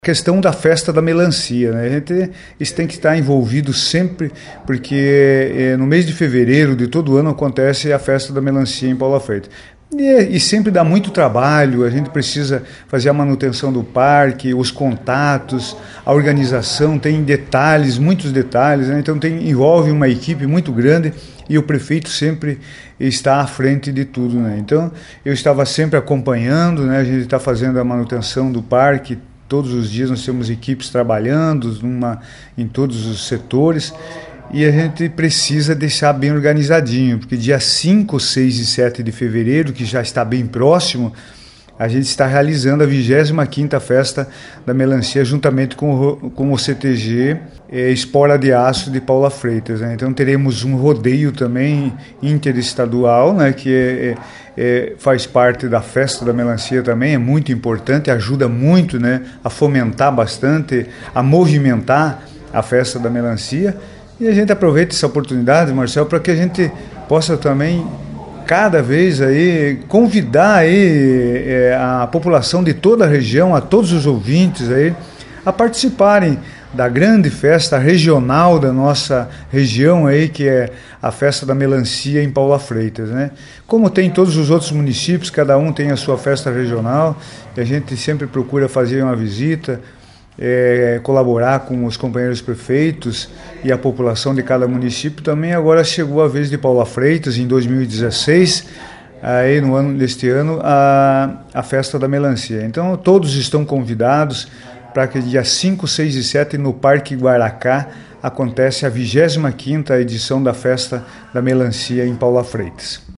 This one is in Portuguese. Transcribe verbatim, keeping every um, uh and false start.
Questão da festa da melancia, né? A gente isso tem que estar envolvido sempre, porque é, no mês de fevereiro de todo ano acontece a festa da melancia em Paula Freitas. E, e sempre dá muito trabalho, a gente precisa fazer a manutenção do parque, os contatos, a organização, tem detalhes, muitos detalhes, né? Então tem, envolve uma equipe muito grande e o prefeito sempre está à frente de tudo, né? Então eu estava sempre acompanhando, né? A gente está fazendo a manutenção do parque. Todos os dias nós temos equipes trabalhando numa, em todos os setores e a gente precisa deixar bem organizadinho, porque dia cinco, seis e sete de fevereiro, que já está bem próximo, a gente está realizando a vigésima quinta Festa da Melancia juntamente com o, com o C T G é, Espora de Aço de Paula Freitas, né? Então teremos um rodeio também interestadual, né, que é, é, faz parte da Festa da Melancia também, é muito importante, ajuda muito, né, a fomentar bastante, a movimentar a Festa da Melancia. E a gente aproveita essa oportunidade, Marcel, para que a gente possa também cada vez aí convidar aí é, a população de toda a região, a todos os ouvintes aí, a participarem da grande festa regional da nossa região aí, que é a Festa da Melancia em Paula Freitas, né? Como tem em todos os outros municípios, cada um tem a sua festa regional, e a gente sempre procura fazer uma visita, É, colaborar com os companheiros prefeitos e a população de cada município também. Agora chegou a vez de Paula Freitas, em dois mil e dezesseis, aí no ano deste ano, a, a Festa da Melancia. Então todos estão convidados para que dia cinco, seis e sete no Parque Guaracá acontece a vigésima quinta edição da Festa da Melancia em Paula Freitas.